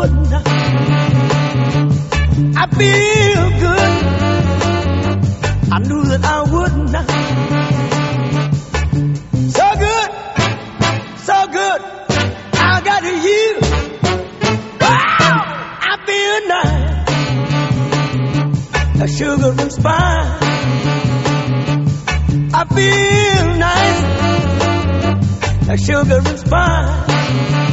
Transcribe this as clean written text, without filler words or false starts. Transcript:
wouldn't. I feel good. I knew that I wouldn't. So good, so good. I got you. Wow, I feel nice. A sugar and spice. I feel nice. A sugar and spice.